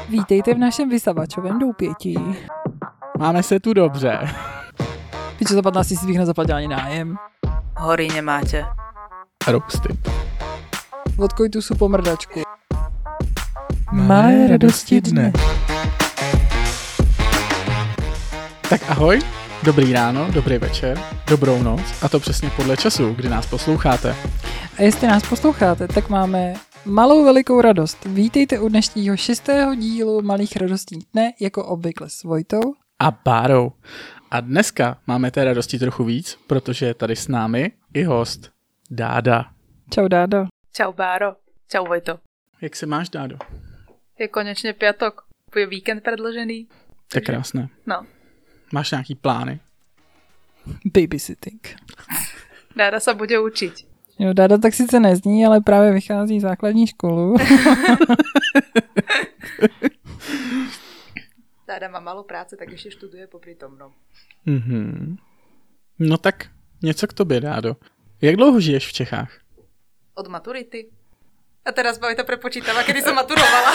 Vítejte v našem vysavačovém doupětí. Máme se tu dobře. Piče, za 15 000 bych nezaplatila ani nájem. Hory nemáte. Rousty. Vodkoj tu su pomrdačku. Malé radosti dne. Tak ahoj, dobrý ráno, dobrý večer, dobrou noc a to přesně podle času, kdy nás posloucháte. A jestli nás posloucháte, tak máme malou velikou radost. Vítejte u dnešního 6. dílu Malých radostí dne, jako obvykle s Vojtou A Bárou. A dneska máme té radosti trochu víc, protože je tady s námi i host Dáda. Čau Dádo. Čau Báro. Čau Vojto. Jak se máš, Dádo? Je konečně piatok. Je víkend predložený. To je krásné. No. Máš nějaký plány? Babysitting. Dáda se bude učit. Jo, Dáda tak sice nezní, ale právě vychází základní školu. Dáda má malou práci, tak ještě študuje popri tom. No. Mhm. No tak něco k tobě, Dádo. Jak dlouho žiješ v Čechách? Od maturity. A teraz Vojta prepočítava, kedy som maturovala.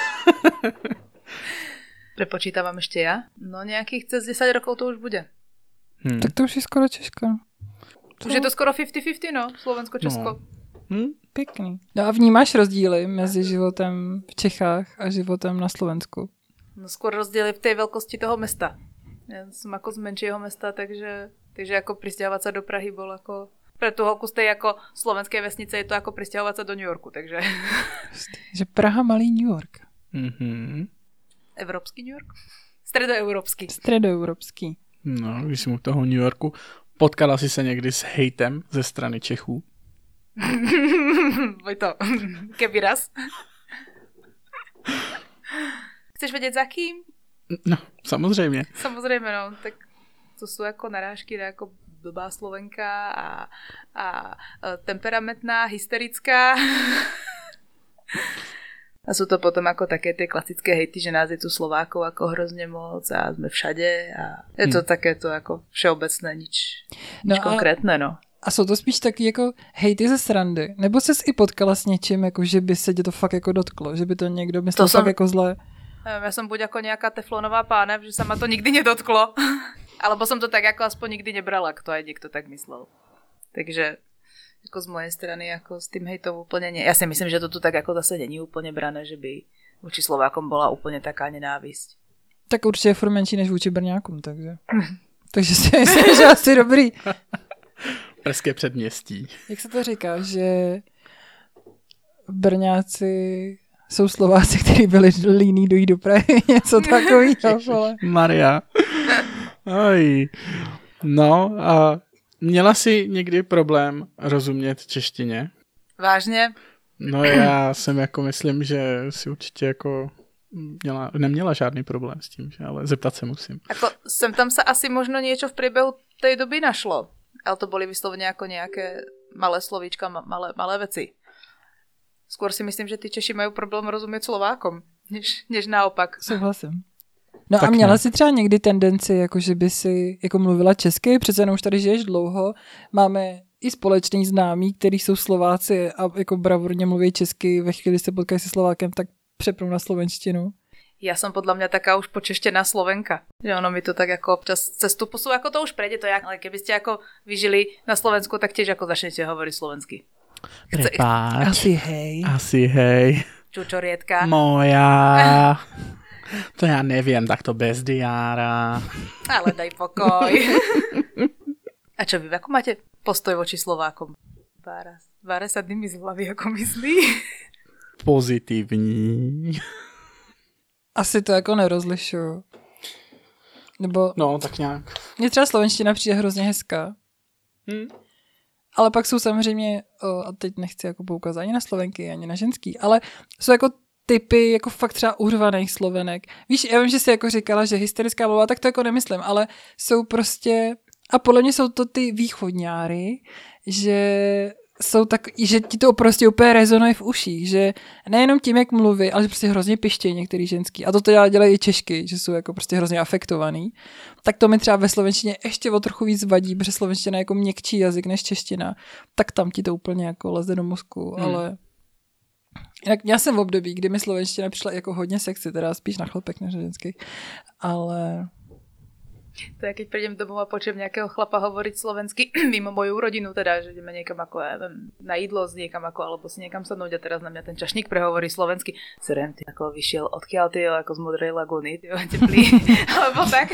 Prepočítavam ešte ja? No nejakých cez 10 rokov to už bude. Tak to už je skoro Češka. Už je to skoro 50-50, no. Slovensko-Česko. No. Pěkný. No a vnímáš rozdíly mezi životem v Čechách a životem na Slovensku? No skôr rozdiely v tej veľkosti toho mesta. Ja som ako z menšieho mesta, takže ako prisťahovať sa do Prahy bol ako... Pre tú holku z tej ako slovenskej vesnice je to ako prisťahovať sa do New Yorku, takže... Že Praha, malý New York. Mhm. Evropský New York? Stredoeurópsky. Stredoeurópský. No, když jsem u toho New Yorku, potkala jsi se někdy s hejtem ze strany Čechů? Vojto, keby raz. Chceš vědět za kým? No, samozřejmě. Samozřejmě, no. Tak to jsou jako narážky na jako blbá Slovenka a temperamentná, hysterická. A sú to potom ako také tie klasické hejty, že nás je tu Slovákov ako hrozne moc a sme všade a je to takéto ako všeobecné, nič konkrétne, no. A jsou to spíš taky jako hejty ze srandy? Nebo ses i potkala s něčím, jako že by se tě to fakt jako dotklo? Že by to někdo myslel fakt jako zlé? Ja som buď ako nejaká teflonová pánev, že sa ma to nikdy nedotklo. Alebo som to tak ako aspoň nikdy nebrala, ak to aj niekto tak myslel. Takže jako z mojej strany jako s tým hejtom úplne nie. Ja si myslím, že to tu tak jako zase není úplne brané, že by vůči Slovákom bola úplne taká nenávisť. Tak určitě je furt menší než vůči Brňákům, takže. Takže si myslím, že asi dobrý. Pražské předměstí. Jak se to říká, že Brňáci jsou Slováci, kteří byli líní dojít do Prahy, něco takového. Maria. Aj. No a měla jsi někdy problém rozumět češtině? Vážně? No já jsem jako myslím, že si určitě jako neměla žádný problém s tím, že? Ale zeptat se musím. Ako sem tam sa asi možno niečo v priebehu tej doby našlo. Ale to boli vyslovene ako nejaké malé slovíčka, malé veci. Skôr si myslím, že ty Češi majú problém rozumieť Slovákom, než naopak. Souhlasím. No tak a měla ne. jsi třeba někdy tendenci, jako že by si jako mluvila česky, přece jenom už tady žiješ dlouho, máme i společný známí, kteří jsou Slováci a jako bravurně mluví česky, ve chvíli se potkají se Slovákem, tak přepnou na slovenštinu. Ja som podľa mňa taká už počeštená Slovenka. Že ono mi to tak ako občas cestu posúva, ako to už prejde to jak, ale keby ste ako vyžili na Slovensku, tak tiež ako začnete hovoriť slovensky. Prepáč. Asi hej. Čučorietka. Moja. To já nevím, tak to bez diára. Ale daj pokoj. A čo vy, ako máte postoj voči Slovákom? Vára sa dými z hlavy, ako myslí? Pozitivní. Asi to jako nerozlišuju. Nebo... No, tak nějak. Mně třeba slovenština přijde hrozně hezká. Ale pak jsou samozřejmě, a teď nechci jako poukazat ani na Slovenky, ani na ženský, ale jsou jako typy jako fakt třeba urvaných Slovenek. Víš, já vím, že jsi jako říkala, že hysterická mluva, tak to jako nemyslím, ale jsou prostě, a podle mě jsou to ty východňáry, že jsou tak, že ti to prostě úplně rezonuje v uších, že nejenom tím, jak mluví, ale že prostě hrozně pištějí některý ženský. A to dělají i Češky, že jsou jako prostě hrozně afektovaný. Tak to mi třeba ve slovenštině ještě o trochu víc vadí, protože slovenština je jako měkčí jazyk než čeština. Tak tam ti to úplně jako leze do mozku, ale Jinak já jsem v období, kdy mi slovenština přišla jako hodně sexy, teda spíš na chlapek než ženský, ale... To je, keď prídem domov a počujem nejakého chlapa hovoriť slovensky mimo moju rodinu, teda, že ideme niekam ako, ja neviem, na jídlo s niekam ako, alebo si niekam sadnúť a teraz na mňa ten čašník prehovorí slovensky. Serem, ty ako vyšiel, odkiaľ ty, ako z Modrej lagúny, ty teplý, alebo tak.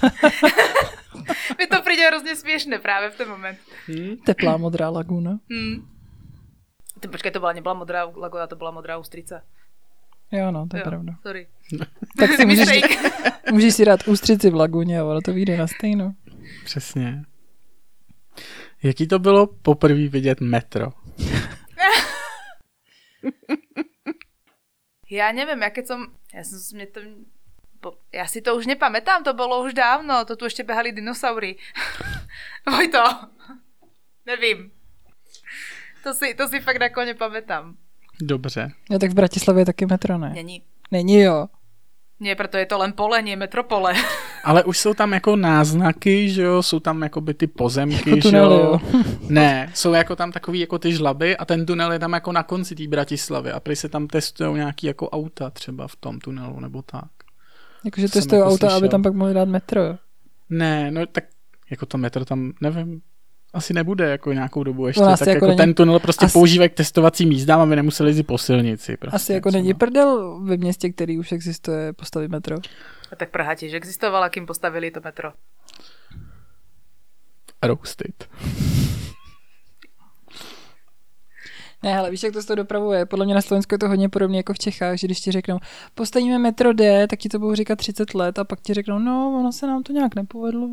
Mi to príde hrozne smiešné práve v ten moment. Teplá modrá lagúna. Počkaj, to nebola modrá lagúna, to bola modrá ústrica. Jo, no, to je pravda. Sorry. Tak si můžeš si dát ústřici v laguně a ono to vyjde na stejno. Přesně. Jaký to bylo poprvé vidět metro? Ja neviem, ja si to už nepamätám, to bolo už dávno, to tu ešte behali dinosaury. Vojto, nevím. To si fakt ako nepamätám. Dobře. No tak v Bratislavě je taky metro, ne? Není, jo. Nie, proto je to len pole, nie metropole. Ale už jsou tam jako náznaky, že jo, jsou tam jakoby ty pozemky, jako že jo. jo. Ne, jsou jako tam takový jako ty žlaby a ten tunel je tam jako na konci té Bratislavy a prý se tam testujou nějaký jako auta třeba v tom tunelu nebo tak. Jakože testují jako auta, slyšel. aby tam pak mohli dát metro, jo. Ne, no tak jako to metro tam, nevím, asi nebude jako nějakou dobu ještě, No, tak jako není... ten tunel prostě používají k testovacím jízdám, aby nemuseli jít po silnici. Prostě, asi jako není prdel ve městě, který už existuje, postavit metro. A tak Praha tiež existovala, kým postavili to metro. Roasted. Ne, ale víš, jak to s tou dopravou je? Podle mě na Slovensku je to hodně podobné jako v Čechách, že když ti řeknou, postavíme metro D, tak ti to budou říkat 30 let a pak ti řeknou, no, ono se nám to nějak nepovedlo.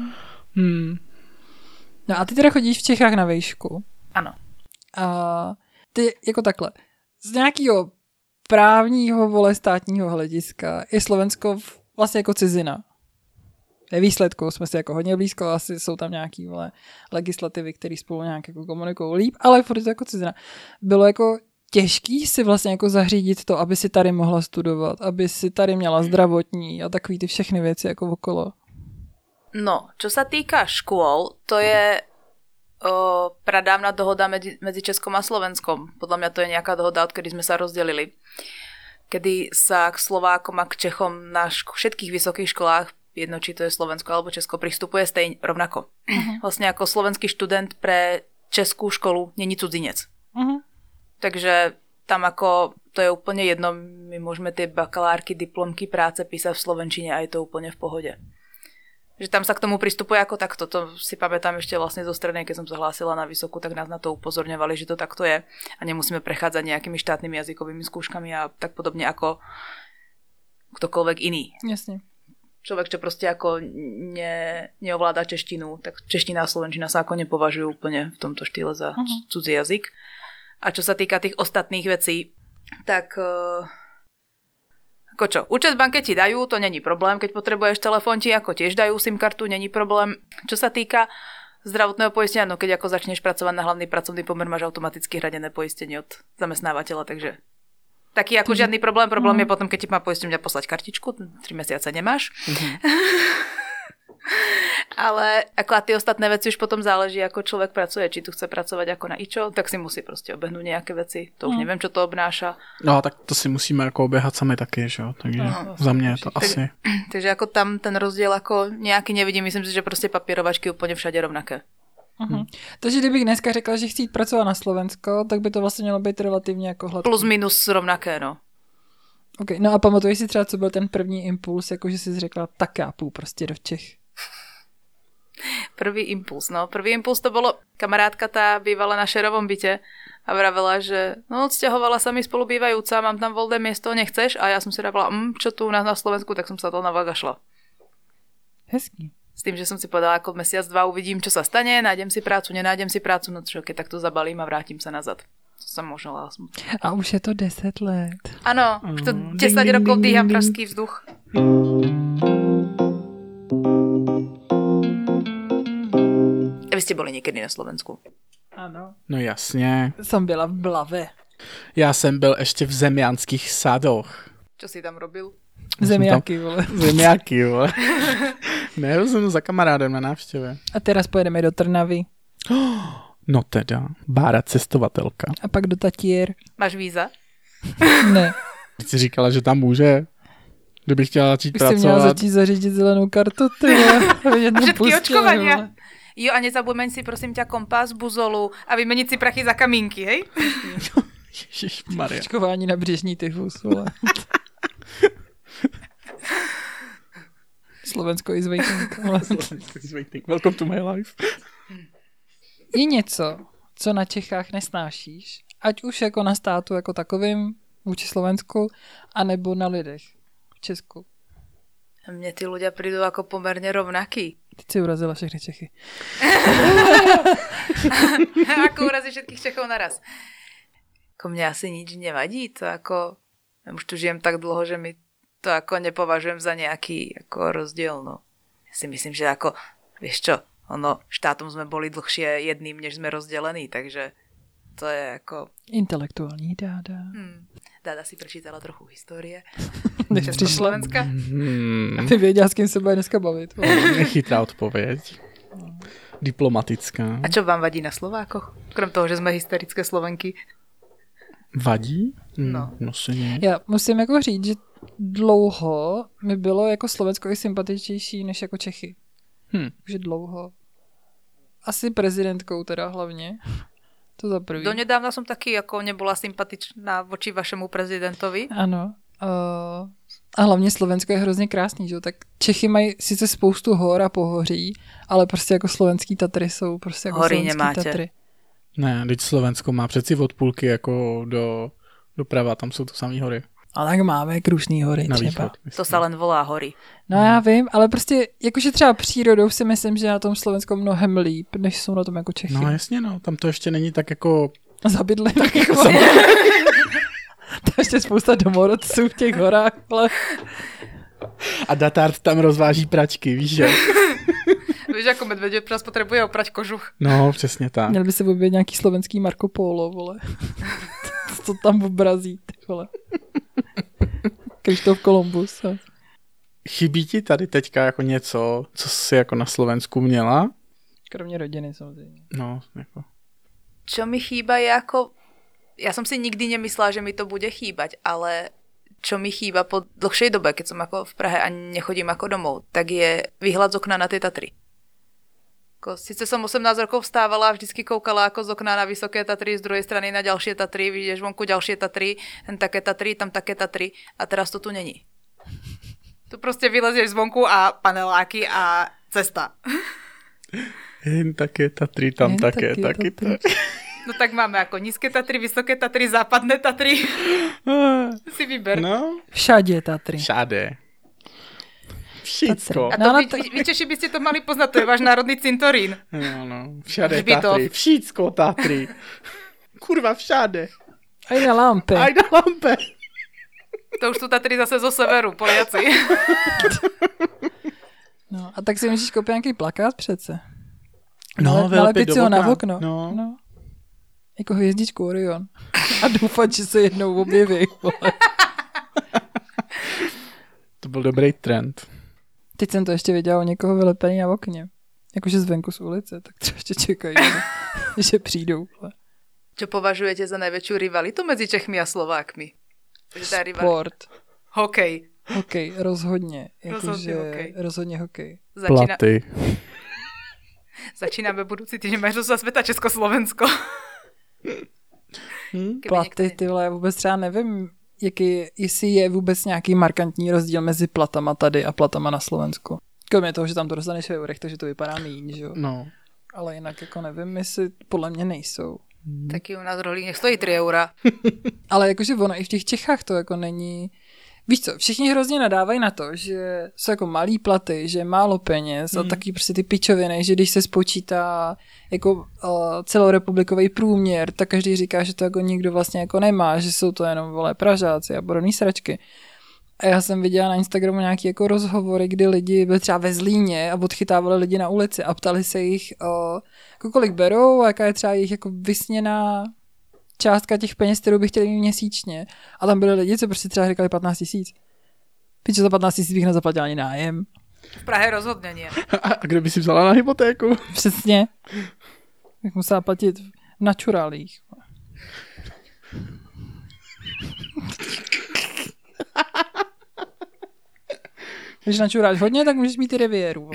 No a ty teda chodíš v Čechách na vejšku. Ano. A ty jako takhle, z nějakého právního, vole, státního hlediska je Slovensko vlastně jako cizina. Ve výsledku jsme si jako hodně blízko, asi jsou tam nějaký, vole, legislativy, které spolu nějak jako komunikují líp, ale furt je to jako cizina. Bylo jako těžký si vlastně jako zařídit to, aby si tady mohla studovat, aby si tady měla zdravotní a takový ty všechny věci jako okolo. No, čo sa týka škôl, to je pradávna dohoda medzi Českom a Slovenskom. Podľa mňa to je nejaká dohoda, odkedy sme sa rozdelili. Kedy sa k Slovákom a k Čechom na všetkých vysokých školách, jedno či to je Slovensko alebo Česko, pristupuje stejne rovnako. Vlastne ako slovenský študent pre českú školu není cudzinec. Takže tam ako to je úplne jedno, my môžeme tie bakalárky, diplomky, práce písať v slovenčine a je to úplne v pohode. Že tam sa k tomu pristupuje ako takto. To si pamätám ešte vlastne zo strednej, keď som sa hlásila na vysokú, tak nás na to upozorňovali, že to takto je a nemusíme prechádzať nejakými štátnymi jazykovými skúškami a tak podobne ako ktokoľvek iný. Jasne. Človek, čo proste ako neovláda češtinu, tak čeština a slovenčina sa ako nepovažujú úplne v tomto štýle za cudzí jazyk. A čo sa týka tých ostatných vecí, tak... Ako čo, účet v banke ti dajú, to není problém, keď potrebuješ telefón ti ako tiež dajú SIM kartu, není problém. Čo sa týka zdravotného poistenia, no keď ako začneš pracovať na hlavný pracovný pomer, máš automaticky hradené poistenie od zamestnávateľa, takže taký ako žiadny problém je potom, keď ti má poistenia poslať kartičku, 3 mesiace nemáš. Ale ako a tie ostatné veci už potom záleží, ako človek pracuje. Či tu chce pracovať ako na ičo, tak si musí proste obehnúť nejaké veci. To už neviem, čo to obnáša. No, tak to si musíme jako oběhat sami taky, že jo? Takže za mě je to asi. Takže ako tam ten rozdiel ako nejaký nevidím. Myslím si, že proste papierovačky úplne všade rovnaké. Takže kdybych dneska řekla, že chci jít pracovat na Slovensko, tak by to vlastně mělo být relativně jako hladké. Plus minus rovnaké, no. Okay. No a pamatuješ si třeba, co byl ten první impuls, jako že jsi řekla, tak já půjdu prostě do Čech. Prvý impuls to bolo, kamarádka tá bývala na šerovom byte a vravela, že no odsťahovala sa mi spolubývajúca, mám tam voľné miesto, nechceš? A ja som si vravela, čo tu u nás na Slovensku, tak som sa to navagašla. Hezký. S tým, že som si povedala, ako mesiac, 2 uvidím, čo sa stane, nájdem si prácu, nenájdem si prácu, no čo, keď tak to zabalím a vrátim sa nazad. To som možno smutná. A už je to 10 let. Áno, už to 10 rokov dýcham pražský vzduch. Vy ste boli niekedy na Slovensku? Ano. No jasně. Jsem byla v Blave. Já jsem byl ještě v Zemianských sadoch. Čo si tam robil? Zemiaky, vole. Zemiaky, vole. Ne, jsem za kamarádem na návštěvě. A teraz pojedeme do Trnavy. No teda, Bára cestovatelka. A pak do Tatír. Máš víza? Ne. Ty jsi říkala, že tam může. Kdybych chtěla začít Už jsi měla pracovat. začít zařídit zelenou kartu, ty vole. Všetky očkovania. Jo, a nezapomeň si prosím ťa kompas, buzolu a vymeniť si prachy za kamínky, hej? Ježišmarja. Očkování na břežní tyfus, vole. Slovensko is waiting. Welcome to my life. Je něco, co na Čechách nesnášíš, ať už jako na státu jako takovým, vůči Slovensku, anebo na lidech v Česku. Mne tí ľudia prídu ako pomerne rovnakí. Teď si urazila všechny Čechy. Ako urazí všetkých Čechov naraz. Ako mne asi nič nevadí, to ako... Ja už tu žijem tak dlho, že mi to ako nepovažujem za nejaký ako rozdiel, no. Ja si myslím, že ako, vieš čo, štátom sme boli dlhšie jedným, než sme rozdelení, takže to je ako... Intelektuální dáda. Dáda si prečítala trochu histórie. Než přišla. Československa. A ty věděla, s kým se bude dneska bavit. Nechytrá odpověď. Diplomatická. A čo vám vadí na Slovákoch? Krom toho, že jsme hysterické Slovenky. Vadí? No. No se ne. Já musím jako říct, že dlouho mi bylo jako Slovensko i sympatičtější než jako Čechy. Že dlouho. Asi prezidentkou teda hlavně. To za prvý. Donedávna som taky jako nebola sympatičná voči vašemu prezidentovi. Ano. A hlavně Slovensko je hrozně krásný, že jo? Tak Čechy mají sice spoustu hor a pohoří, ale prostě jako slovenský Tatry jsou prostě jako hory slovenský nemáte. Tatry. Ne, teď Slovensko má přeci od půlky jako doprava, tam jsou to samý hory. A tak máme Krušný hory Na třeba. východ. To sa len volá hory. No já vím, ale prostě jakože třeba přírodou si myslím, že na tom Slovensku mnohem líp, než jsou na tom jako Čechy. No jasně, no, tam to ještě není tak jako... Zabydli tak jako to ještě spousta domorodců v těch horách, ale... A Datard tam rozváží pračky, víš, že? Víš, jako medvědět nás potřebuje oprať kožuch. No, přesně tak. Měl by se objevit nějaký slovenský Marco Polo, vole. Co tam obrazí, ty vole. Krištof Kolumbus. Chybí ti tady teďka jako něco, co jsi jako na Slovensku měla? Kromě rodiny samozřejmě. No, jako... Čo mi chýba je ako... Ja som si nikdy nemyslela, že mi to bude chýbať, ale čo mi chýba po dlhšej dobe, keď som ako v Prahe a nechodím ako domov, tak je výhľad z okna na tie Tatry. Sice som 18 rokov vstávala a vždycky koukala ako z okna na Vysoké Tatry, z druhej strany na ďalšie Tatry, vidíš vonku ďalšie Tatry, tam také Tatry a teraz to tu není. Tu proste vylezieš zvonku a paneláky a cesta. Jen také Tatry, tam Jen také, taky taky. No tak máme ako nízke Tatry, vysoké Tatry, západné Tatry. Si vyber. No, Všade Tatry. všade. Všicko. A to vy Češi by ste to mali poznať, to je váš národný cintorín. No, všade Hřbitov. Tatry. Všicko Tatry. Kurva, všade. Aj na lampe. Aj na lampe. To už sú Tatry zase zo severu, Poliaci. No, a tak si můžeš koupit nějaký plakát přece. No, nalepit si ho na okno. No. Jako hvězdičku Orion. A doufat, že se jednou objeví. Vole. To byl dobrý trend. Teď jsem to ještě viděla u někoho vylepený na okně. Jakože zvenku z ulice, tak třeba ještě čekají, že přijdou. Vole. Čo považujete za najväčšiu rivalitu medzi Čechmi a Slovákmi? Sport. Hokej. Hokej, rozhodně. Rozhodně hokej. Rozhodně hokej. Platy. Začínáme budúci týždeň majstrovstvá sveta Československo. Platy, ty vole, já vůbec třeba nevím, jestli je vůbec nějaký markantní rozdíl mezi platama tady a platama na Slovensku. Kromě toho, že tam to dostaneš v eurech, takže to vypadá míň, že jo? No. Ale jinak jako nevím, jestli podle mě nejsou. Taky u nás rohlík stojí 3 eura. Ale jakože ono i v těch Čechách to jako není... Víš co, všichni hrozně nadávají na to, že jsou jako malý platy, že je málo peněz a taky prostě ty pičoviny, že když se spočítá jako celorepublikový průměr, tak každý říká, že to jako nikdo vlastně jako nemá, že jsou to jenom vole Pražáci a podobný sračky. A já jsem viděla na Instagramu nějaký jako rozhovory, kdy lidi byli třeba ve Zlíně a odchytávali lidi na ulici a ptali se jich, jako kolik berou a jaká je třeba jejich jako vysněná částka těch peněz, kterou bych chtěli mít měsíčně. A tam byli lidi, co prostě třeba říkali 15 000. Píče, za 15 000 bych nezaplatila ani nájem. V Prahe rozhodně nie. A kde by si vzala na hypotéku? Přesně. bych musela platit v naturálích. Když načuráš hodně, tak můžeš mít i riviéru.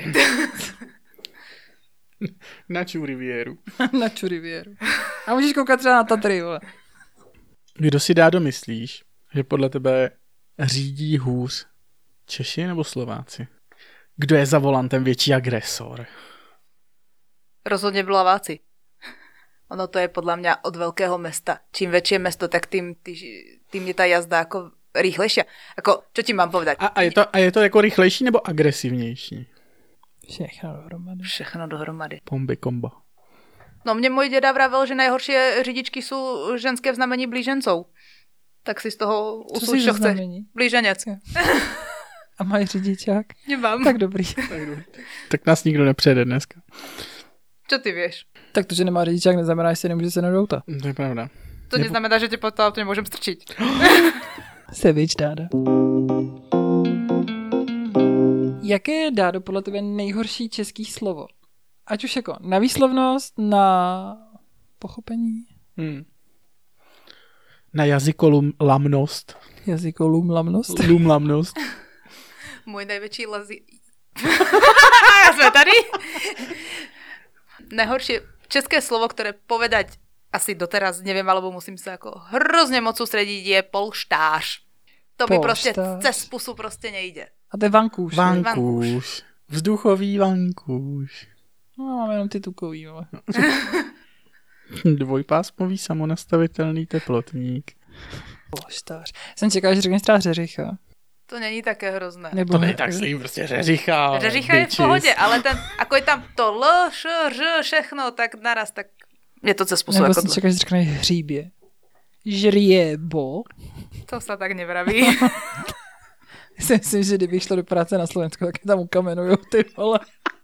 Naču riviéru. Naču riviéru. A můžeš koukat třeba na Tatry, vole. Kdo si Dádo myslíš, že podle tebe řídí hůř? Češi nebo Slováci? Kdo je za volantem větší agresor? Rozhodně Blaváci. Ono to je podľa mňa od veľkého mesta. Čím väčšie mesto, tak tým je tá jazda ako rýchlejšia. Ako, čo ti mám povedať? A je to jako rychlejší nebo agresivnější? Všechno dohromady. Pomby kombo. No mne môj deda vravel, že najhoršie řidičky sú ženské v znamení blížencov. Tak si z toho usúď, čo chce. Blíženec. A mají řidičák? Nemám. Tak dobrý. Tak nás nikdo nepřejede dneska. Čo ty vieš? Tak to, že nemá řidičák, neznamená, že se nemůže sednout do auta. To je pravda. To neznamená, že tě pod to auto nemôžem strčiť. Se víš, Dáda. Jaké je, Dádo, podle tebe nejhorší český slovo? Ať už jako na výslovnost, na pochopení. Na jazykolamnost. Jazykolumlamnost. Lumlamnost. Můj největší Jsme tady? Najhoršie české slovo, ktoré povedať asi doteraz neviem, alebo musím sa ako hrozne moc sústrediť, je polštář. To mi prostě cez pusu prostě nejde. A to je vankůš. Vankůš. Vzduchový vankůš. No, mám jenom ty tukový, ale. Dvojpásmový samonastavitelný teplotník. Polštář. Jsem čekal, že řekneš třeba řeřicha. To není také hrozné. Nebo to není tak zlý, prostě řeřicha. Řeřicha je v pohodě, ale ten, ako je tam to L, Š, Ř, všechno, tak naraz, tak je to cez pusu. Nebo jako jsem čekal, že řekneš hříbě. Žriebo. To se tak nevraví. Myslím, že kdybych šla do práce na Slovensku, tak je tam ukamenujou, ty vole.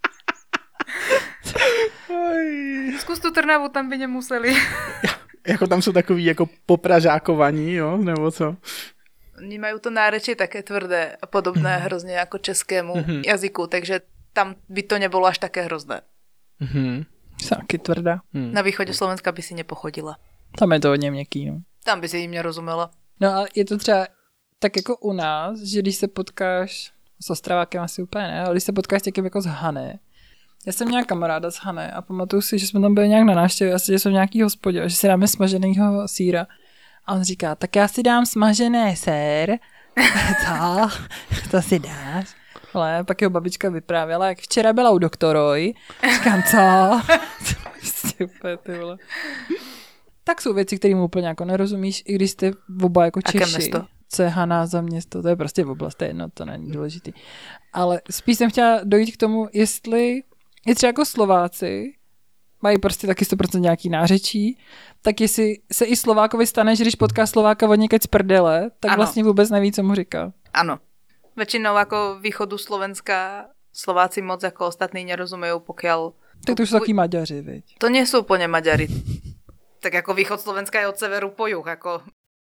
Zkus tu Trnavu, tam by nemuseli. Jako tam jsou takový jako popražákovaní, jo, nebo co? Oni majú to nárečie také tvrdé a podobné hrozně jako českému jazyku, takže tam by to nebolo až také hrozné. Sáky tvrdá. Na východě Slovenska by si nepochodila. Tam je to hodně měkký, no. Tam by si jim nerozumela. No a je to třeba tak jako u nás, že když se potkáš s Ostravákem asi úplně ne, ale když se potkáš někým jako z Hané. Já jsem měla kamaráda z Hané a pamatuju si, že jsme tam byli nějak na návštěvě, asi že jsme v nějaký hospodě, že si dáme smaženýho sýra. A on říká, tak já si dám smažené sér. Co? To si dáš? Ale pak jeho babička vyprávěla, jak včera byla u doktoroj. Říkám, co? Ty vole. Tak jsou věci, kterým úplně jako nerozumíš, i když jste oba jako Češi. Co je Haná za město? To je prostě v oblast, to je jedno, to není důležitý. Ale spíš jsem chtěla dojít k tomu, jestli je třeba jako Slováci, mají prostě taky 100% nějaký nářečí, tak jestli se i Slovákovi stane, že když potká Slováka od někaď z prdele, tak vlastně vůbec neví, co mu říká. Ano. Väčšinou ako východu Slovenska Slováci moc ako ostatní nerozumejú, pokiaľ... Tak to už sú takí Maďaři, viď? To nie sú úplne Maďari. Tak ako východ Slovenska je od severu po juh, ako...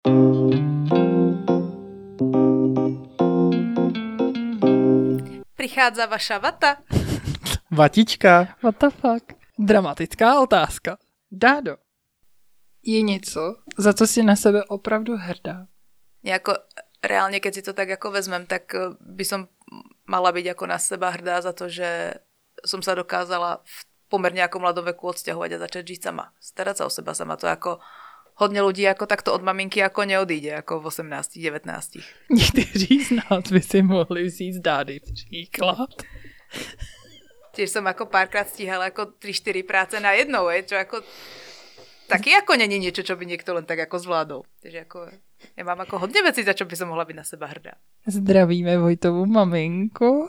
Prichádza vaša vata. Vatička. What the fuck? Dramatická otázka. Dádo, je něco, za co si na sebe opravdu hrdá? Jako reálne, keď si to tak ako vezmem, tak by som mala byť ako na seba hrdá za to, že som sa dokázala v pomerne ako mladoveku odsťahovať a začať žiť sama. Starať sa o seba sama. To ako hodne ľudí ako takto od maminky ako neodíde, ako v 18, 19. Někteří z nás by si mohli vzít Dády příklad. Tiež som ako párkrát stíhala ako 3-4 práce na jednou, čo ako taky ako není niečo, čo by niekto len tak ako zvládol. Takže ako ja mám ako hodne vecí, za čo by som mohla byť na seba hrdá. Zdravíme Vojtovu maminku.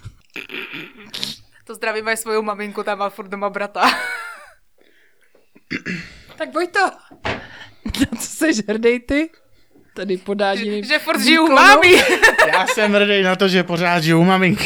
To zdravím aj svoju maminku, tam má furt doma brata. Tak Vojto, na co seš hrdej ty? Tady podání. Že furt žiju mámy. Já jsem hrdej na to, že pořád žiju maminky.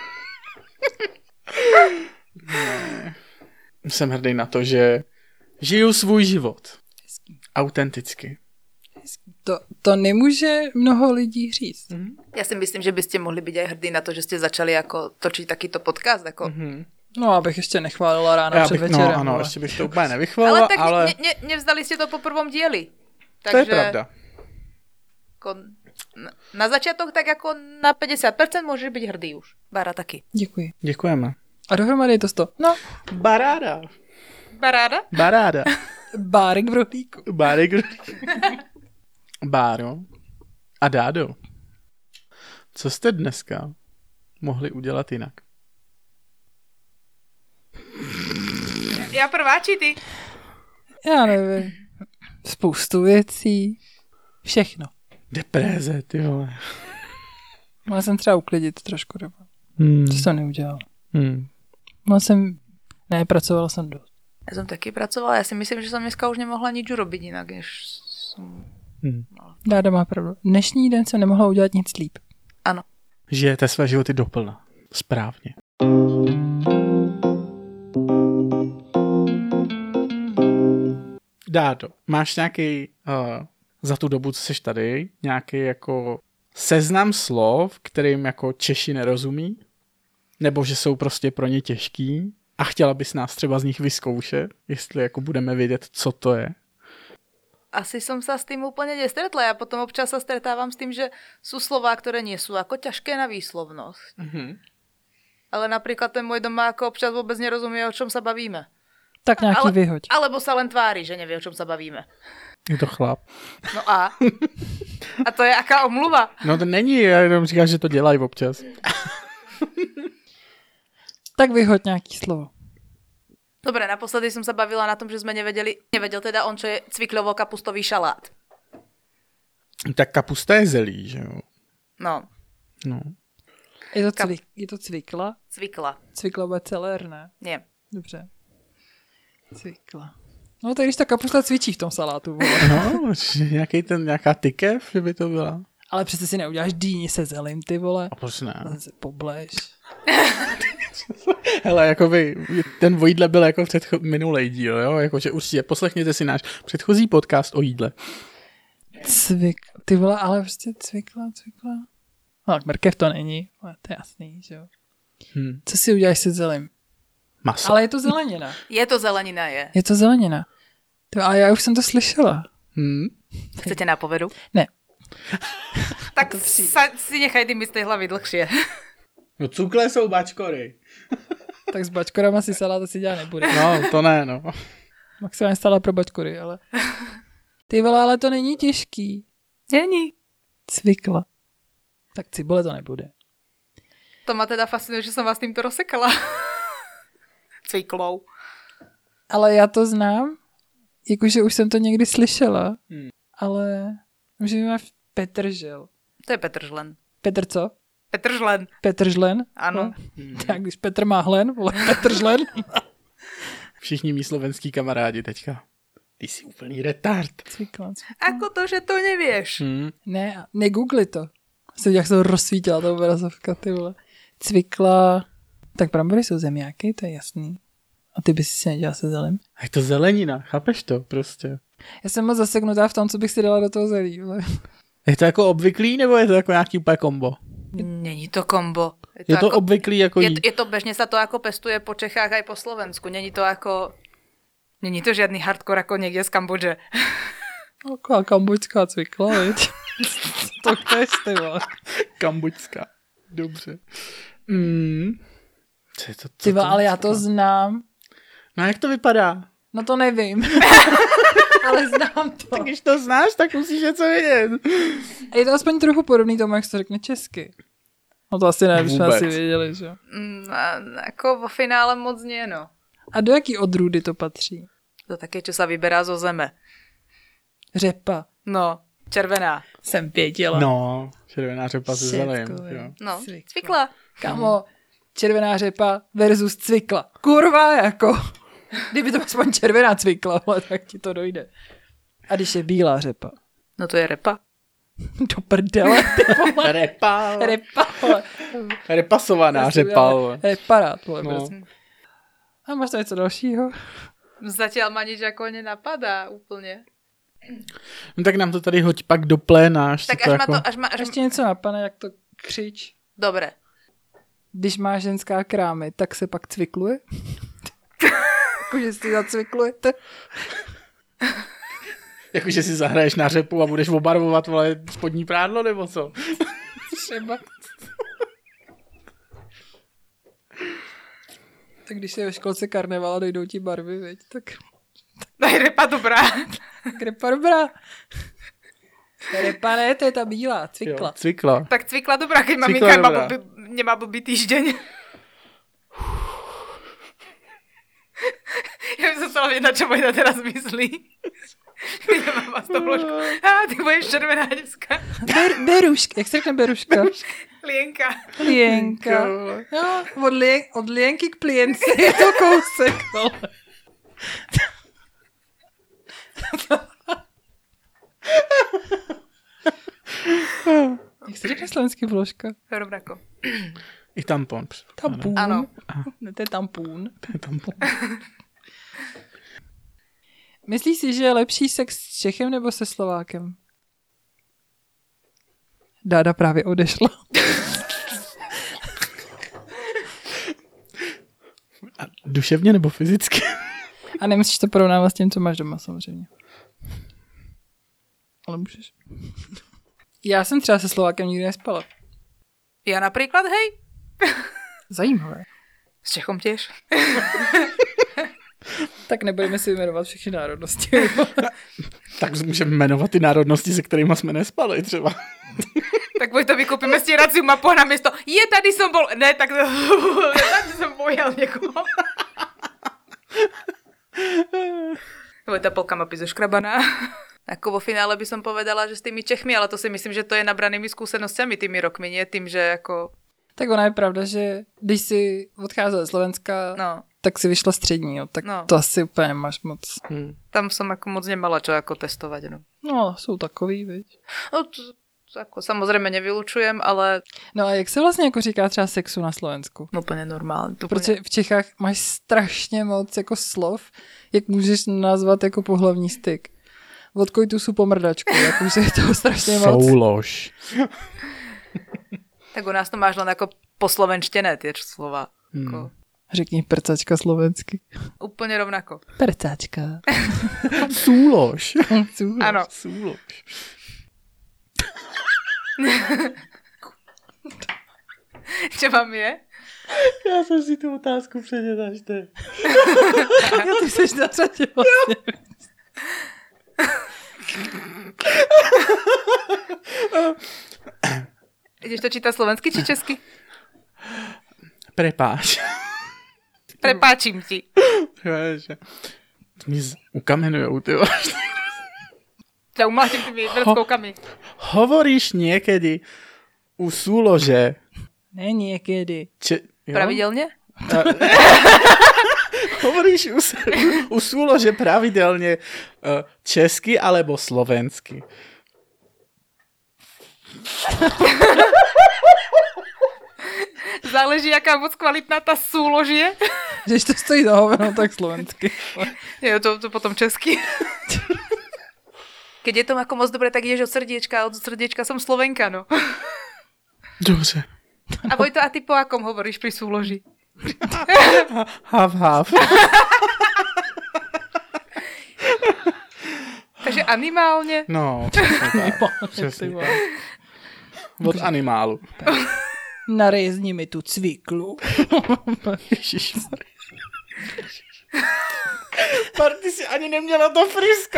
Jsem hrdý na to, že žiju svůj život. Autenticky. To nemůže mnoho lidí říct. Ja si myslím, že by ste mohli byť aj hrdí na to, že ste začali ako točiť takýto podcast. Ako No, abych ještě nechválila ráno před večerem. No, ano, ještě bych to úplně nevychválila, ale... tak ale... nevzdali ste to po prvom dieli. Takže... To je pravda. Na začiatok tak jako na 50% môžeš byť hrdý už. Bára taky. Děkuji. Děkujeme. A dohromady je to 100. No. Baráda. Baráda? Baráda. Bárek v rohlíku. Bárek v rohlíku. Báro a Dádo. Co jste dneska mohli udělat jinak? Já prvá, či ty? Já nevím. Spoustu věcí. Všechno. Depréze, ty vole. Mohla jsem třeba uklidit trošku doma. To jsem neudělal. Pracovala jsem dost. Já jsem taky pracovala. Já si myslím, že jsem dneska už nemohla nič urobiť jinak, než jsem... Dáda má pravdu. Dnešní den jsem nemohla udělat nic líp. Ano. Žijete své životy doplna. Správně. Dádo, máš nějaký za tu dobu, co jsi tady, nějaký jako seznam slov, kterým jako Češi nerozumí? Nebo že jsou prostě pro ně těžký? A chtěla bys nás třeba z nich vyzkoušet, jestli jako budeme vědět, co to je? Asi som sa s tým úplne nestretla. Ja potom občas sa stretávam s tým, že sú slová, ktoré nie sú ako ťažké na výslovnosť. Ale napríklad ten môj domáko občas vôbec nerozumie, o čom sa bavíme. Tak nejaký vyhoď. Alebo sa len tvári, že nevie, o čom sa bavíme. Je to chlap. No a? A to je aká omluva? No to není, já jenom říkám, že to dělají občas. Tak vyhoď nějaký slovo. Dobre, naposledy som sa bavila na tom, že sme nevedel teda on, čo je cvikľovo-kapustový šalát. Tak kapusta je zelí, že jo? No. Je to cvikla? Cvikla. Cvikla bude celér, ne? Nie. Dobře. Cvikla. No tak když ta kapusta cvičí v tom salátu. No, nějaká tykev, že by to byla. Ale přece si neuděláš dýni se zelím, ty vole. A proč ne? Se pobleš. Hele, jakoby, ten o jídle byl jako minulej díl, jo? Jakože určitě poslechněte si náš předchozí podcast o jídle. Ty vole, ale prostě cvikla. No, tak mrkev to není, ale to je jasný, že jo. Co si uděláš se zelím? Maso. Ale je to zelenina. Je to zelenina, je. Je to zelenina. Ale já už jsem to slyšela. Chcete nápovedu? Ne. Tak si nechaj tým z tej hlavy dlhšie. No cukle jsou bačkory. Tak s bačkorama si salát asi dělat nebude. No, to ne, no. Maximálně stála pro bačkory, ale... Ty vole, ale to není těžký. Není. Cvikla. Tak cibule to nebude. To ma teda fascinuje, že som vás týmto rozsekala. Cviklou. Ale já to znám, jakože už jsem to někdy slyšela, ale že máš Petržel. To je Petržlen. Petr co? Petržlen. Petržlen? Ano. Tak když Petr má hlen, vole, Petržlen. Všichni mý slovenský kamarádi teďka. Ty jsi úplný retard. Cvikla. Ako to, že to nevieš? Ne, negoogli to. Jak se to rozsvítila ta obrazovka, ty vole. Cvikla. Tak brambory jsou zemiáky, to je jasný. A ty bys si nedělal se zelím? Je to zelenina, chápeš to prostě? Já jsem moc zaseknutá v tom, co bych si dala do toho zelí. Vole. Je to jako obvyklý, nebo je to jako nějaký úplně kombo? Není to kombo. Je to obvyklý jako je to bežne sa to ako pestuje po Čechách aj po Slovensku. Není to žiadny hardcore ako niekde z Kambodže. Taková kamboďská cvikla, viď? To chceš, ty vole. Kamboďská. Dobře. Co je to? Ty vole, ale já to znám. No jak to vypadá? No to nevím. Ale znám to. Tak když to znáš, tak musíš něco vědět. A je to aspoň trochu podobný tomu, jak se to řekne česky. No to asi ne, bychom asi věděli, že? Ako vo finále moc nie, no. A do jaký odrůdy to patří? To také, čo sa vyberá zo zeme. Řepa. No, červená. Jsem věděla. No, červená řepa se zelím. No, cvikla. Kamo, červená řepa versus cvikla. Kurva, jako. Kdyby to aspoň červená cvikla, tak ti to dojde. A když je bílá řepa? No to je repa. Do prdele, ty vole. Repa. Repa, vole. Repasovaná řepa, vole. Reparát, vole, no. A máš tam něco dalšího? Zatiaľ ma nič ako nenapadá úplne. No tak nám to tady hoď pak do pléna. Tak až jako... Ještě něco napadne, jak to křič. Dobre. když má ženská krámy, tak se pak cvikluje? Jakože si zacviklujete? Jakože si zahraješ na řepu a budeš obarvovat, vole, spodní prádlo, nebo co? Třeba. Tak když je ve školce karnevala, dojdou ti barvy, viď? Tak repa dobrá. repa dobrá. Repa ne, to je ta bílá, cvikla. Jo, cvikla. Tak cvikla dobrá, keď maminka nemá blbý týždeň. Ja by som chcela vedieť, na čo Vojta teraz myslí. Nemám vás to vložku. Ty budeš červená dneska. Beruška, jak se řekne beruška? Lienka. Lienka. No, od Lienky k plienci je to kousek. Jak se řekne slovenský vložka? Rovnako. I tampon. Tampún. Ano. Ne, to je tampún. To je tampon. Myslíš si, že je lepší sex s Čechem nebo se Slovákem? Dáda právě odešla. A duševně nebo fyzicky? A nemusíš to porovnávat s tím, co máš doma, samozřejmě. Ale můžeš. Já jsem třeba se Slovákem nikdy nespala. Ja napríklad, hej. Zajímavé. S Čechom tiež. Tak nebudeme si vyjmenovat všechny národnosti. Tak můžeme jmenovat ty národnosti, se kterými jsme nespali třeba. Tak Vojto, vykúpime stieraciu mapu a namiesto tady som bol... Ne, tak tady som bojal niekoho. Vojta polka mapy zoškrabaná. Ako vo finále by som povedala, že s tými Čechmi, ale to si myslím, že to je nabranými skúsenosťami tými rokmi, nie tým, že jako... Tak ona je pravda, že když si odcházela ze Slovenska, tak si vyšla střední, jo. Tak to asi úplně nemáš moc. Tam som ako moc nemala čo ako testovať. No, jsou takový, viď. No, to ako samozrejme nevylučujem, ale... No a jak se vlastně jako říká třeba sexu na Slovensku? No úplně normálně. Protože v Čechách máš strašně moc jako slov, jak můžeš nazvat jako pohlavní styk. Od kojtusu po mrdačku, jakože je toho strašně moc. Soulož. Tak u nás to máš len ako poslovenštené tie slova. Řekni prcačka slovensky. Úplne rovnako. Prcačka. Súlož. Áno. Súlož. Čo vám je? Já jsem si tu otázku předěla až teď. Jo, ty seš na řadě vlastně. Ideš to čítať slovensky či česky? Prepáč. Prepáčim ti. To mi ukamenujou, ty. Ťa umlátim tými vrstkovkami. Hovoríš niekedy u súlože? Ne niekedy. Pravidelne? Hovoríš u súlože pravidelne česky alebo slovensky? Záleží, jaká moc kvalitná tá súlož je. Když to stojí za hovno, tak slovensky. Je to potom česky. Keď je to ako moc dobre, tak ideš od srdiečka a od srdiečka som Slovenka, no. Dobře. A Vojto, a ty po akom hovoríš pri súloži? Hav. Takže animálne? No, přesně tak. Od animálu. Narezni mi tu cviklu. Ježišmarja. Ty si ani neměla to frisko.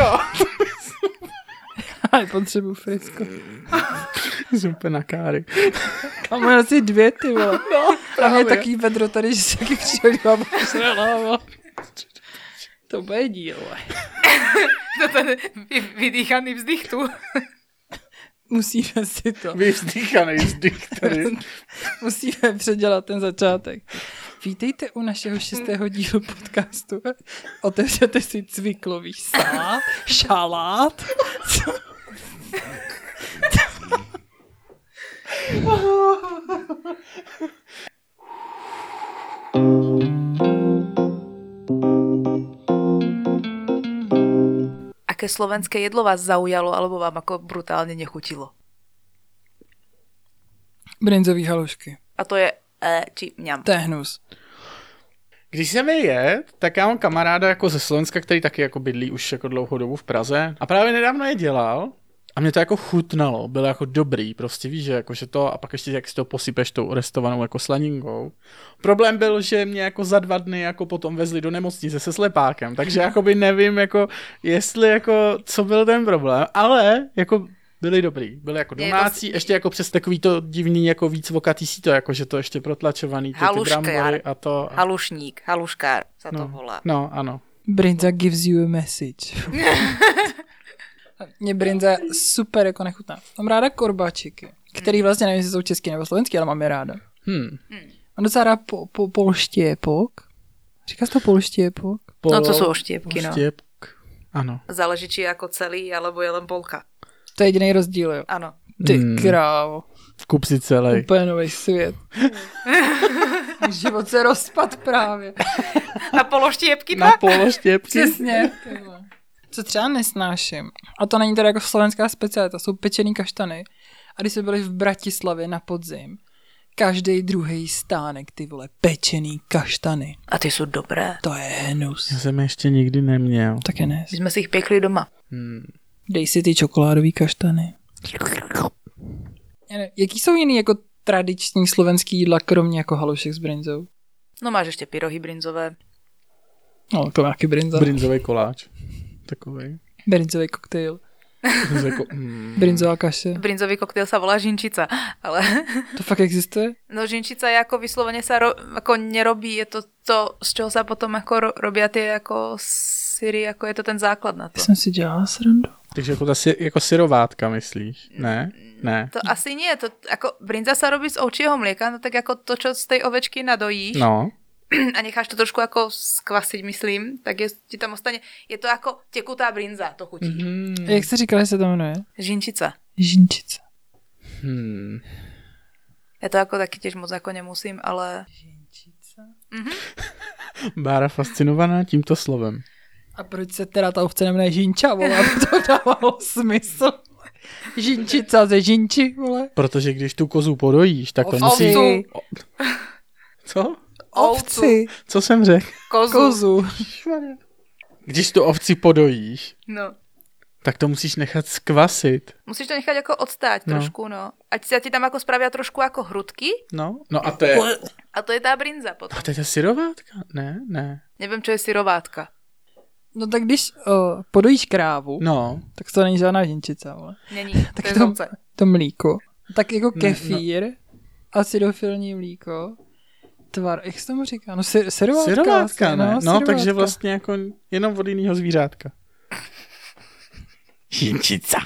Já potřebuji frisko. Zupe na káry. A mám asi 2, ty vole. No, a mě je takový vedro tady, že se taky přišel a to bude díl. To ten vydýchaný vzdych tu. Musíme si to. Vyvzdýchaný vzdych tady. Musíme předělat ten začátek. Vítejte u našeho 6. dílu podcastu. Otevřete si cviklový salát, šalát. Aké slovenské jedlo vás zaujalo, alebo vám ako brutálne nechutilo? Brinzový halušky. A to je či mňam. To je hnus. Když jsem je, tak já mám kamaráda jako ze Slovenska, který taky jako bydlí už jako dlouhou dobu v Praze. A právě nedávno je dělal a mě to jako chutnalo, bylo jako dobrý, prostě víš, že jako že to a pak ještě jak si to posypeš tou orestovanou jako slaningou. Problém byl, že mě jako za 2 dny jako potom vezli do nemocnice se slepákem, takže jakoby nevím jako, jestli jako, co byl ten problém, ale jako byli dobrý, byli jako domácí, ještě jako přes takový to divný jako víc vokatý síto, jako že to ještě protlačovaný, ty brambory a to. Halušník, haluškár sa to volá. No, ano. Brinza gives you a message. Mě brinza super jako nechutná. Mám ráda korbačiky, který vlastně nevím, jestli jsou český nebo slovenský, ale mám je ráda. Mám docela rád polštěpok. Říká se to polštěpok? No to jsou oštiepky, no. Ano. Záleží, či je jako celý, alebo je len polka. To je jediný rozdíl, jo. Ano. Ty krávo. Kup si celý. Úplně nový svět. Život se rozpad právě. Na pološtiepky? Na pološtiepky. Přesně. Co třeba nesnáším, a to není teda jako slovenská specialita, jsou pečený kaštany. A když jsme byli v Bratislavě na podzim, každý druhý stánek, ty vole, pečený kaštany. A ty jsou dobré. To je hnus. Já jsem ještě nikdy neměl. Tak je nes. My jsme si jich pěkli doma. Dej si ty čokoládový kaštany. Jaký jsou jiný jako tradiční slovenský jídla, kromě jako halušek s brinzou? No máš ještě pyrohy brinzové. No, to nějaký brinza. Brinzový koláč. Takovej. Brinzový koktejl. Brinzová kaše. Brinzový koktejl sa volá žinčica, ale... To fakt existuje? No žinčica je jako vyslovene sa jako nerobí, je to, z čeho sa potom jako robia tie jako syry, jako je to ten základ na to. Já jsem si dělala srandu. Takže jako ta jako syrovátka, myslíš? Ne? Ne. To asi nie, to jako brinza sa robí z ovčieho mlieka, no tak jako to, čo z tej ovečky nadojíš. No. A necháš to trošku jako skvasiť, myslím, tak ti tam ostane, je to jako tekutá brinza, to chutí. Jak jste říkali, že se to jmenuje? Žinčica. Žinčica. Ja to ako taky tiež moc jako nemusím, ale... Žinčica? Bára fascinovaná tímto slovem. A proč se teda ta ovce nemenuje Žinča, vole, aby to dávalo smysl? Žinčica ze Žinči, vole. Protože když tu kozu podojíš, tak to musí... Co? Ovci. Co jsem řekl? Kozu. Když tu ovci podojíš, no. tak to musíš nechat skvasit. Musíš to nechat jako odstáť trošku, no. Ať sa ti tam jako spravia trošku jako hrudky. No a to je... A to je tá brinza potom. A to je ta syrovátka? Ne. Nevím, čo je syrovátka. No tak když podojíš krávu, tak to není žádná žinčica, vole. Není, tak to je ovce. To mlíko. Tak jako kefír, acidofilní mlíko, tvar, jak se tomu říká? No syrovátka. Syrovátka, ne? No, syrovátka. takže vlastně jako jenom od jinýho zvířátka. Žinčica.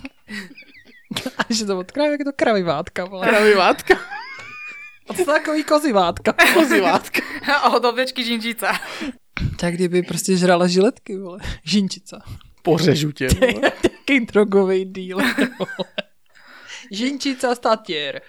A že to od krávy, jak je to kravivátka, vole. Kravivátka. A to takový kozivátka. Kozivátka. A od ovečky žinčica. Tak kdyby prostě žrala žiletky, vole. Žinčica. Pořežu tě, vole. Taký drogový díl, vole. Žinčica statěr.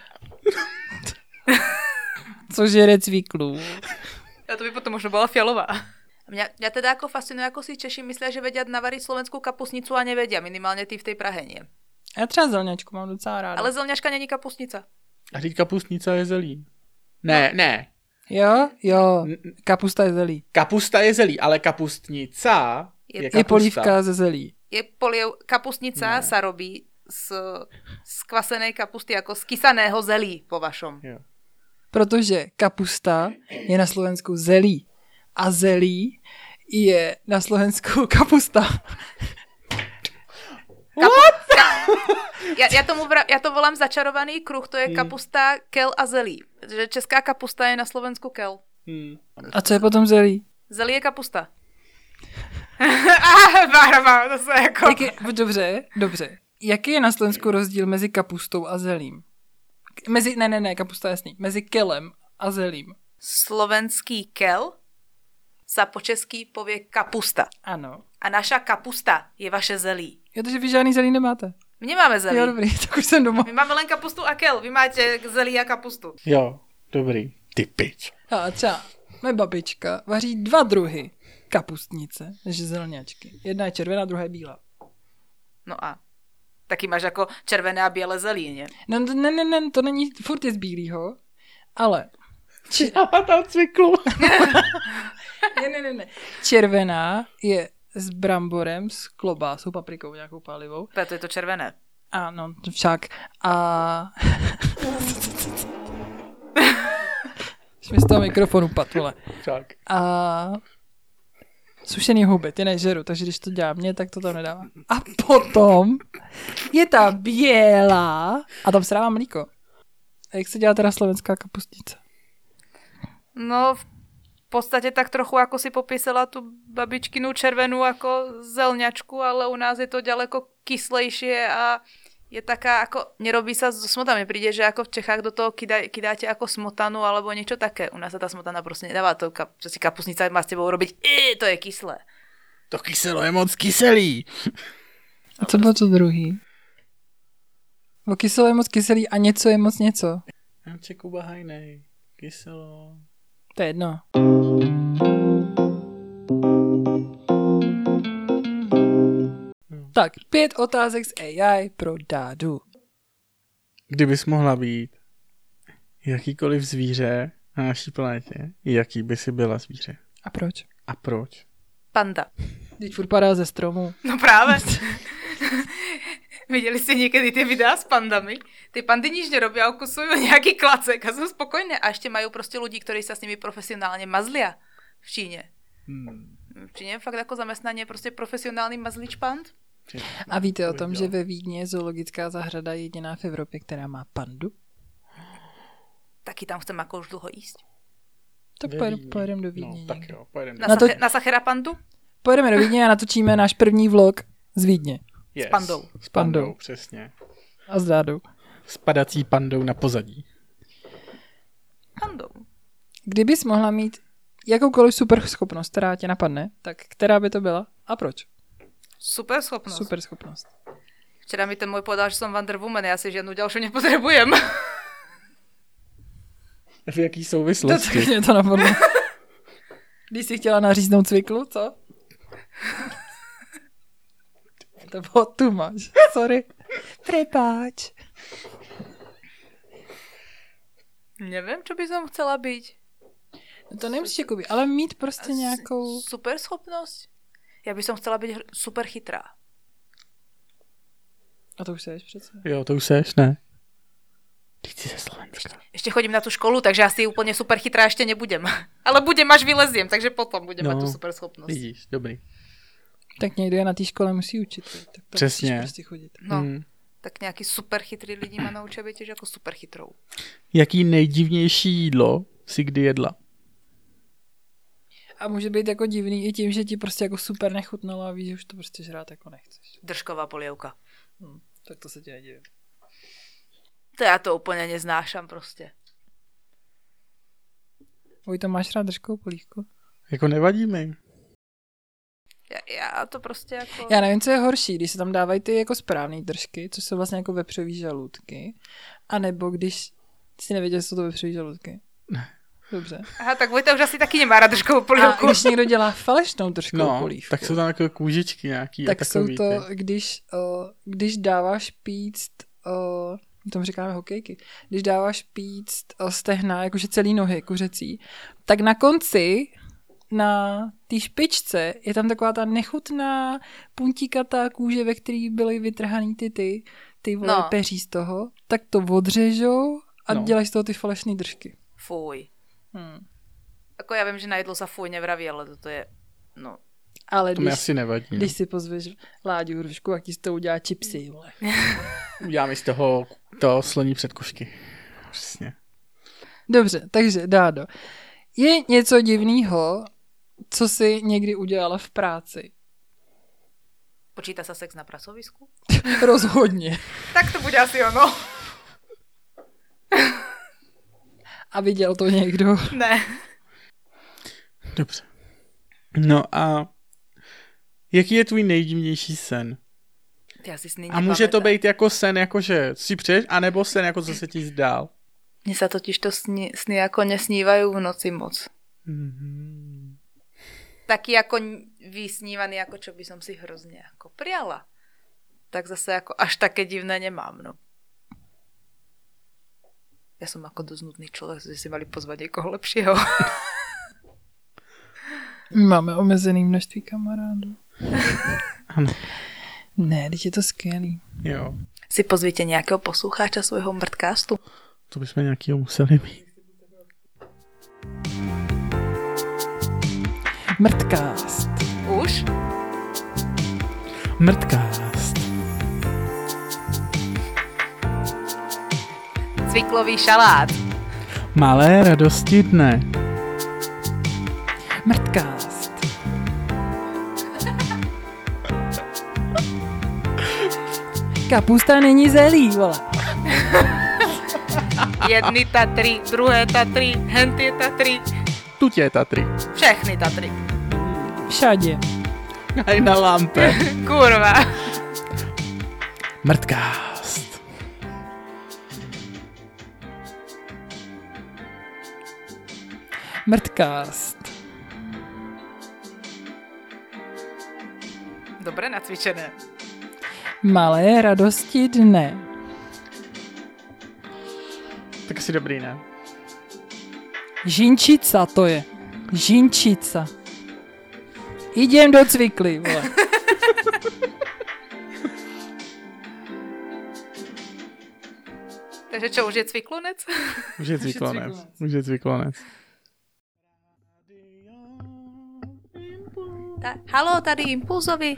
Co žere cviklů. A to by potom možno bola fialová. Mňa teda ako fascinuje, ako si Češi myslia, že vedia navariť slovenskú kapusnicu a nevedia. Minimálne ty v tej Prahe nie. Já třeba zelňačku mám docela ráda. Ale zelňačka není kapustnica. A teď kapustnica je zelí. Ne. Jo, kapusta je zelí. Kapusta je zelí, ale kapustnica je kapusta. Je polívka ze zelí. Kapustnica sa robí z kvasenej kapusty, jako z kysaného zelí po vašom. Jo. Protože kapusta je na Slovensku zelí. A zelí je na Slovensku kapusta. Ja to volám začarovaný kruh, to je kapusta, kel a zelí. Že česká kapusta je na Slovensku kel. A co je potom zelí? Zelí je kapusta. Bára, to se jako... Dobře. Jaký je na Slovensku rozdíl mezi kapustou a zelím? Ne, kapusta jasný. Mezi kelem a zelím. Slovenský kel sa po česky povie kapusta. Ano. A naša kapusta je vaše zelí. Jo, takže vy žádný zelí nemáte. My nemáme zelí. Jo, dobrý, tak už jsem doma. My máme len kapustu a kel. Vy máte zelí a kapustu. Jo, dobrý. Ty pič. A třeba moje babička vaří 2 druhy kapustnice, než zelňačky. Jedna je červená, druhá je bílá. No a taky máš jako červené a bělé zelí, ne? No, ne, to není, furt je z bílýho, ale Čála tam cviklu. Ne. Červená je s bramborem, s klobásou, paprikou, nějakou pálivou. To je to červené. Ano, však. A... Jsme z toho mikrofonu pat, vole. Však. A... Sušený huby, ty nežeru, takže když to dělá mě, tak to tam nedává. A potom je ta bělá a tam srává mlíko. A jak se dělá teda slovenská kapustnice? No, v podstatě tak trochu jako si popísala tu babičkinu červenou jako zelňačku, ale u nás je to ďaleko kyslejšie a je taká jako, nerobí sa so smotami. Príde, že ako v Čechách do toho kidáte ako smotanu alebo niečo také. U nás sa tá smotana prostě nedává. To si kapustnica má s tebou robiť. To je kyslé. To kyselo je moc kyselý. A co bylo to druhý? O kyselo je moc kyselý a něco je moc něco. Janče Kuba hajnej. Kyselo. To je jedno. Tak, 5 otázek z AI pro Dádu. Kdybys mohla být jakýkoliv zvíře na naší planetě, jaký by si byla zvíře? A proč? A proč? Panda. Teď furt padá ze stromu. No právě. Viděli jste někdy ty videa s pandami? Ty pandy nič nerobí a okusujú nějaký klacek a jsou spokojné. A ještě mají prostě lidi, kteří se s nimi profesionálně mazlia v Číně. V Číně fakt jako zaměstnání prostě profesionální mazlič pand. A víte o tom, že ve Vídni je zoologická zahrada jediná v Evropě, která má pandu? Taky tam chcem jako už dlouho jíst. Tak pojedeme do Vídně. No, tak jo, pojedeme. Na Sachera pandu? Pojedeme do Vídně a natočíme náš první vlog z Vídně. Yes. S pandou. S pandou, přesně. A s Dádou. S padací pandou na pozadí. Pandou. Kdybys mohla mít jakoukoliv super schopnost, která tě napadne, tak která by to byla a proč? Super schopnost. Super schopnost. Včera mi ten můj povedal, že jsem Wonder Woman, já si žádnou další nepotřebujem. V jaký souvislosti? To mě to napadlo. Když jsi chtěla naříznout cviklu, co? To bylo too much. Sorry. Prepáč. Nevím, čo by som chcela být. No to nemusíš jakoby, ale mít prostě nějakou... Super schopnost? Já bych chcela být super chytrá. A to už seš přece. Jo, to už seš, ne? Ty jsi ze Slovenska. Ještě chodím na tu školu, takže asi úplně super chytrá ještě nebudem. Ale budem, až vyleziem, takže potom budem mít tu super schopnost. Vidíš, dobrý. Tak někdo je na té škole musí učit. Tak tam přesně. Prostě chodit. No, tak nějaký super chytrý lidi má naučit být jako super chytrou. Jaký nejdivnější jídlo si kdy jedla? A může být jako divný i tím, že ti prostě jako super nechutnalo a víš, že už to prostě žrát jako nechceš. Držková polievka. Tak to se ti nedivím. To já to úplně neznášam prostě. Vojto, máš rád držkovou polívku? Jako nevadí mi. Já to prostě jako... Já nevím, co je horší, když se tam dávají ty jako správný držky, což jsou vlastně jako vepřový žaludky, anebo když si nevěděl, že jsou to vepřový žaludky. Ne. Dobře. Aha, tak Vojta už asi taky nemá rád držkovou polievku. A když někdo dělá falešnou držkovou polívku. Tak jsou tam takové kůžičky nějaký. Tak jsou to, když dáváš píct, tomu říkáme hokejky, když dáváš píct stehna, jakože celý nohy kuřecí, tak na konci na té špičce je tam taková ta nechutná puntíkatá kůže, ve který byly vytrhaný ty vole peří z toho, tak to odřežou a dělají z toho ty falešné držky. Fuj. Jako já vím, že na jedlo sa fuj nevraví, ale toto je, no. Ale to mi asi nevadí. Když si pozveš Láďu Hrušku, jak ti z toho udělá čipsy, vole. Uděláme z toho to sloní předkošky. Přesně. Dobře, takže Dádo. Je něco divného, co jsi někdy udělala v práci? Počítá sa sex na pracovisku? Rozhodně. Tak to bude asi ono. A viděl to někdo? Ne. Dobře. No a jaký je tvůj nejdivnější sen? Já si a může to být jako sen, jakože si přeješ, anebo sen, jako co se ti zdál? Mně sa totiž to sny jako nesnívají v noci moc. Mm-hmm. Taky jako vysnívaný, jako čo by som si hrozně jako prijala. Tak zase jako až také divné nemám, no. Ja som ako dosť nudný človek, že si mali pozvať niekoho lepšieho. Máme omezený množství kamarádů. Ano. Ne, teď je to skvělý. Jo. Si pozvíte nějakého poslucháča svojho mrtcastu? To bychom nějakýho museli mít. Mrtcast. Už? Mrtcast. Cviklový šalát. Malé radosti dne. Mrtcast. Kapusta není zelí, vole. Jedny Tatry, druhé Tatry, henty Tatry. Tutě Tatry. Všechny Tatry. Všade. Aj na lampe. Kurva. Mrtcast. Mrtcast. Dobre nacvičené. Malé radosti dne. Tak asi dobrý, ne? Žinčica to je. Žinčica. Idem do cvikly, vole. Takže čo, už je cviklunec? Už je cviklonec. Už je cviklonec. Haló, tady Impulzovi.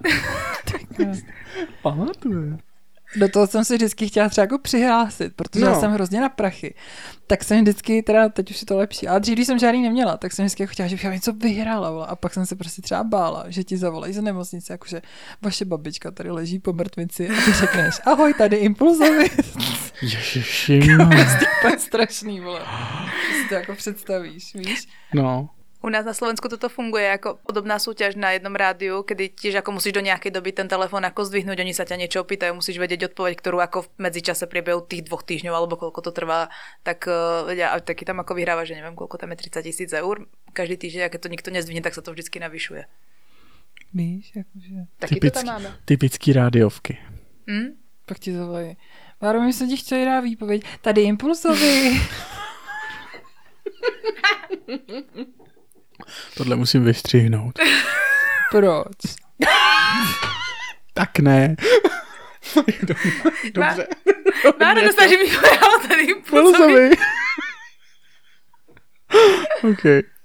Pamatuje. Do toho jsem si vždycky chtěla třeba jako přihlásit, protože já jsem hrozně na prachy. Tak jsem vždycky, teda teď už je to lepší, ale dřív, když jsem žádný neměla, tak jsem vždycky jako chtěla, že bych něco vyhrála, vole. A pak jsem se prostě třeba bála, že ti zavolají z nemocnice, jakože vaše babička tady leží po mrtvici a ty řekneš, ahoj, tady Impulzovi. Ježiši. To je strašný, vole. Si to jako představíš, víš? No. U nás na Slovensku toto funguje ako podobná súťaž na jednom rádiu, kedy tiež ako musíš do nejakej doby ten telefón ako zdvihnúť, oni sa ťa niečo opýtajú, musíš vedieť odpoveď, ktorú ako v medzičase priebehu tých 2 týždňov alebo koľko to trvá, tak vedia, a taký tam ako vyhráva, že neviem, koľko tam je 30 000 eur každý týždeň, a keď to nikto nezdvihne, tak sa to vždycky navyšuje. Víš, jakože. Taky to tam máme. Typický rádiovky. Pak ti zavolají. Váro, mi se ti chtěli dát výpověď. Tady Impulzovi. Tohle musím vystřihnout. Proč? Tak ne. Dobře. Mára dostal, že mi povedal tady Impulzovi. OK.